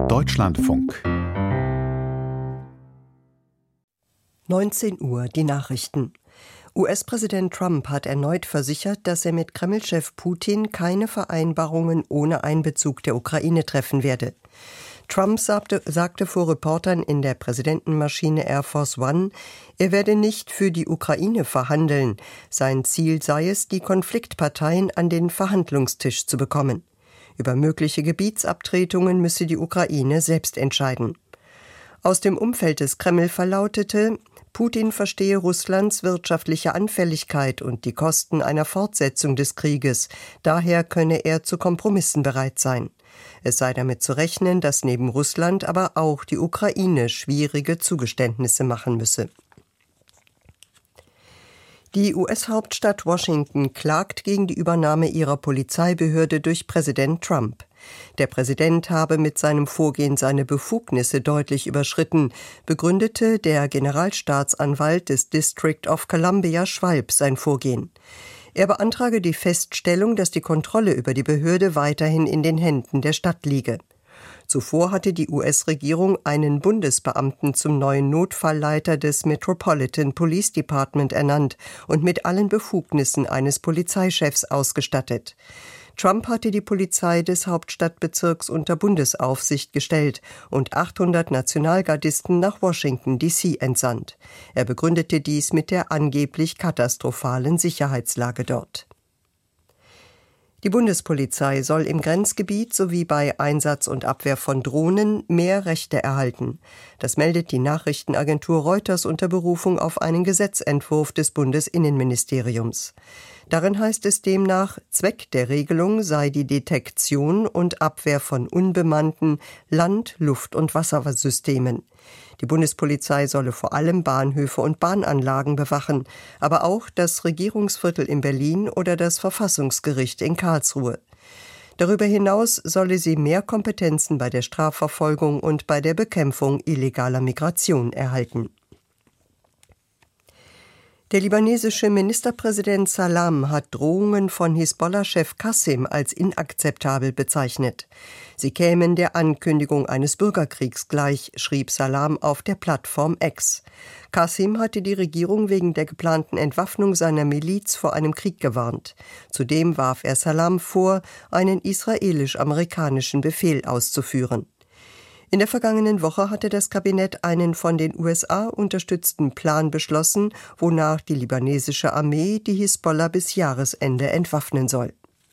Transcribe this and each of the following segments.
Deutschlandfunk 19 Uhr, die Nachrichten. US-Präsident Trump hat erneut versichert, dass er mit Kreml-Chef Putin keine Vereinbarungen ohne Einbezug der Ukraine treffen werde. Trump sagte vor Reportern in der Präsidentenmaschine Air Force One, er werde nicht für die Ukraine verhandeln. Sein Ziel sei es, die Konfliktparteien an den Verhandlungstisch zu bekommen. Über mögliche Gebietsabtretungen müsse die Ukraine selbst entscheiden. Aus dem Umfeld des Kreml verlautete, Putin verstehe Russlands wirtschaftliche Anfälligkeit und die Kosten einer Fortsetzung des Krieges. Daher könne er zu Kompromissen bereit sein. Es sei damit zu rechnen, dass neben Russland aber auch die Ukraine schwierige Zugeständnisse machen müsse. Die US-Hauptstadt Washington klagt gegen die Übernahme ihrer Polizeibehörde durch Präsident Trump. Der Präsident habe mit seinem Vorgehen seine Befugnisse deutlich überschritten, begründete der Generalstaatsanwalt des District of Columbia Schwalb sein Vorgehen. Er beantrage die Feststellung, dass die Kontrolle über die Behörde weiterhin in den Händen der Stadt liege. Zuvor hatte die US-Regierung einen Bundesbeamten zum neuen Notfallleiter des Metropolitan Police Department ernannt und mit allen Befugnissen eines Polizeichefs ausgestattet. Trump hatte die Polizei des Hauptstadtbezirks unter Bundesaufsicht gestellt und 800 Nationalgardisten nach Washington, D.C. entsandt. Er begründete dies mit der angeblich katastrophalen Sicherheitslage dort. Die Bundespolizei soll im Grenzgebiet sowie bei Einsatz und Abwehr von Drohnen mehr Rechte erhalten. Das meldet die Nachrichtenagentur Reuters unter Berufung auf einen Gesetzentwurf des Bundesinnenministeriums. Darin heißt es demnach, Zweck der Regelung sei die Detektion und Abwehr von unbemannten Land-, Luft- und Wassersystemen. Die Bundespolizei solle vor allem Bahnhöfe und Bahnanlagen bewachen, aber auch das Regierungsviertel in Berlin oder das Verfassungsgericht in Karlsruhe. Darüber hinaus solle sie mehr Kompetenzen bei der Strafverfolgung und bei der Bekämpfung illegaler Migration erhalten. Der libanesische Ministerpräsident Salam hat Drohungen von Hisbollah-Chef Qassim als inakzeptabel bezeichnet. Sie kämen der Ankündigung eines Bürgerkriegs gleich, schrieb Salam auf der Plattform X. Qassim hatte die Regierung wegen der geplanten Entwaffnung seiner Miliz vor einem Krieg gewarnt. Zudem warf er Salam vor, einen israelisch-amerikanischen Befehl auszuführen. In der vergangenen Woche hatte das Kabinett einen von den USA unterstützten Plan beschlossen, wonach die libanesische Armee die Hisbollah bis Jahresende entwaffnen soll.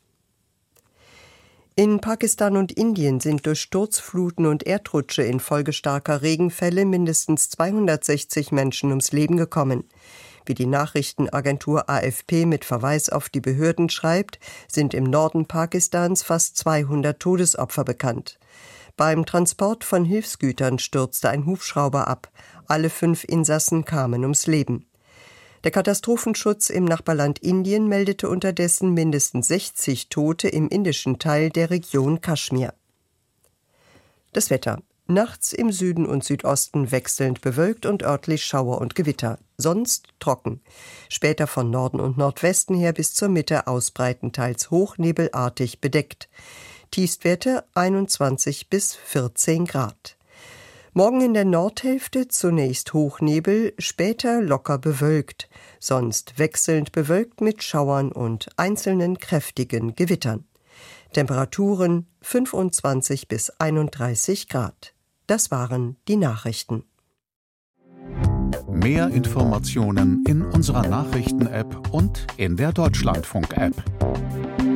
In Pakistan und Indien sind durch Sturzfluten und Erdrutsche infolge starker Regenfälle mindestens 260 Menschen ums Leben gekommen. Wie die Nachrichtenagentur AFP mit Verweis auf die Behörden schreibt, sind im Norden Pakistans fast 200 Todesopfer bekannt. Beim Transport von Hilfsgütern stürzte ein Hubschrauber ab. Alle 5 Insassen kamen ums Leben. Der Katastrophenschutz im Nachbarland Indien meldete unterdessen mindestens 60 Tote im indischen Teil der Region Kaschmir. Das Wetter. Nachts im Süden und Südosten wechselnd bewölkt und örtlich Schauer und Gewitter. Sonst trocken. Später von Norden und Nordwesten her bis zur Mitte ausbreitenteils hochnebelartig bedeckt. Tiefstwerte 21 bis 14 Grad. Morgen in der Nordhälfte zunächst Hochnebel, später locker bewölkt, sonst wechselnd bewölkt mit Schauern und einzelnen kräftigen Gewittern. Temperaturen 25 bis 31 Grad. Das waren die Nachrichten. Mehr Informationen in unserer Nachrichten-App und in der Deutschlandfunk-App.